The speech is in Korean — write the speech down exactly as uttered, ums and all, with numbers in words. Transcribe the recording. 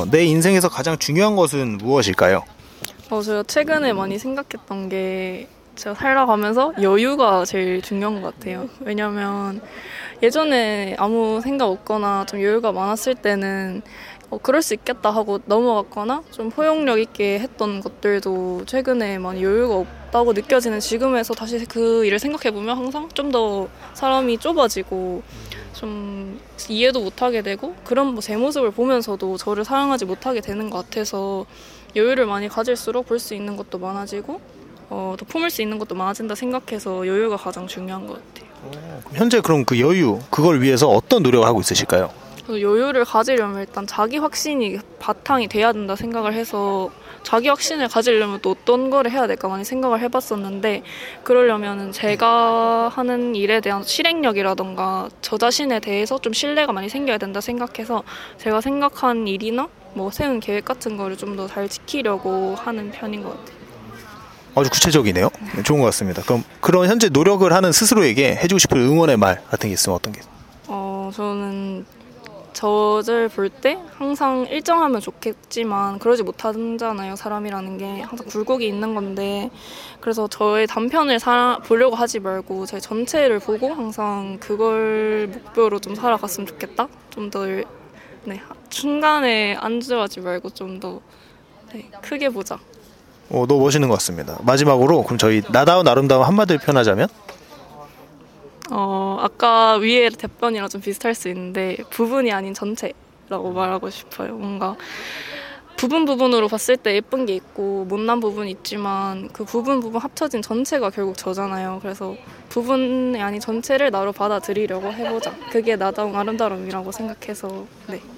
내 인생에서 가장 중요한 것은 무엇일까요? 어, 제가 최근에 많이 생각했던 게 제가 살아가면서 여유가 제일 중요한 것 같아요. 왜냐면 예전에 아무 생각 없거나 좀 여유가 많았을 때는 어, 그럴 수 있겠다 하고 넘어갔거나 좀 포용력 있게 했던 것들도 최근에 많이 여유가 없다고 느껴지는 지금에서 다시 그 일을 생각해보면 항상 좀 더 사람이 좁아지고 좀 이해도 못하게 되고 그런 뭐 제 모습을 보면서도 저를 사랑하지 못하게 되는 것 같아서 여유를 많이 가질수록 볼 수 있는 것도 많아지고 어, 더 품을 수 있는 것도 많아진다 생각해서 여유가 가장 중요한 것 같아요. 어, 현재 그럼 그 여유, 그걸 위해서 어떤 노력을 하고 있으실까요? 여유를 가지려면 일단 자기 확신이 바탕이 돼야 된다 생각을 해서 자기 확신을 가지려면 또 어떤 거를 해야 될까 많이 생각을 해봤었는데 그러려면 제가 하는 일에 대한 실행력이라던가 저 자신에 대해서 좀 신뢰가 많이 생겨야 된다 생각해서 제가 생각한 일이나 뭐 세운 계획 같은 거를 좀 더 잘 지키려고 하는 편인 것 같아요. 아주 구체적이네요. 네, 좋은 것 같습니다. 그럼 그런 현재 노력을 하는 스스로에게 해주고 싶은 응원의 말 같은 게 있으면 어떤 게 있어요? 어, 저는 저를 볼 때 항상 일정하면 좋겠지만 그러지 못하잖아요. 사람이라는 게 항상 굴곡이 있는 건데 그래서 저의 단편을 사, 보려고 하지 말고 제 전체를 보고 항상 그걸 목표로 좀 살아갔으면 좋겠다. 좀 더 네, 중간에 안주하지 말고 좀 더 네, 크게 보자. 어, 너무 멋있는 것 같습니다. 마지막으로 그럼 저희 나다운 아름다운 한마디를 표현하자면? 어, 아까 위에 답변이랑 좀 비슷할 수 있는데 부분이 아닌 전체라고 말하고 싶어요. 뭔가 부분 부분으로 봤을 때 예쁜 게 있고 못난 부분이 있지만 그 부분 부분 합쳐진 전체가 결국 저잖아요. 그래서 부분이 아닌 전체를 나로 받아들이려고 해보자. 그게 나다운 아름다움이라고 생각해서 네.